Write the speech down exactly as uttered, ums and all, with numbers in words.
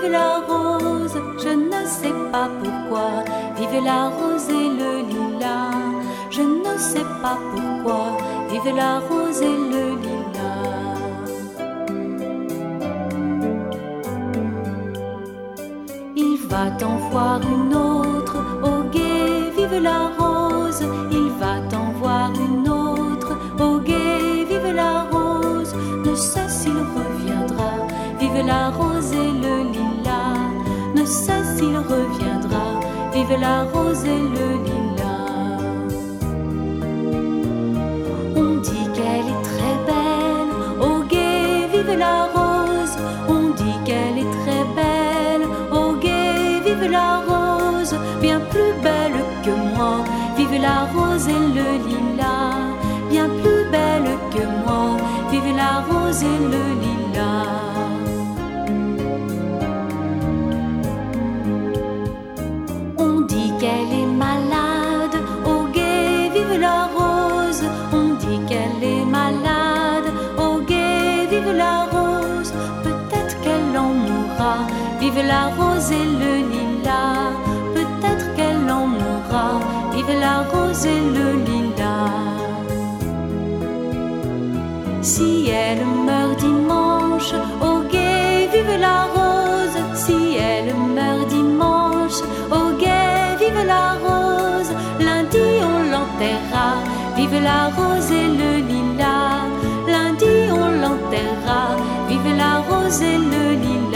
vive la rose, je ne sais pas pourquoi. Vive la rose et le lilas, je ne sais pas pourquoi. Vive la rose et le lilas. Il va t'en voir une autre, au gué, vive la rose. Il va t'en voir une autre, au gué, vive la rose. Ne sais s'il reviendra, vive la rose et le lilas. Ne sais s'il reviendra, vive la rose et le lilas. On dit qu'elle est très belle, au gué, vive la rose. On dit qu'elle est très belle, au gué, vive la rose. Bien plus belle que moi, vive la rose et le lilas. Bien plus belle que moi, vive la rose et le lilas. On dit qu'elle est malade, au gué, vive la rose. On dit qu'elle est malade, au gué, vive la rose. Peut-être qu'elle en mourra, vive la rose et le lilas. Peut-être qu'elle en mourra, vive la rose et le lilas. Si elle meurt dimanche, au gué, vive la rose. Si elle meurt dimanche, au gué, vive la rose. Lundi on l'enterra, vive la rose et le lilas. Lundi on l'enterra, vive la rose et le lilas.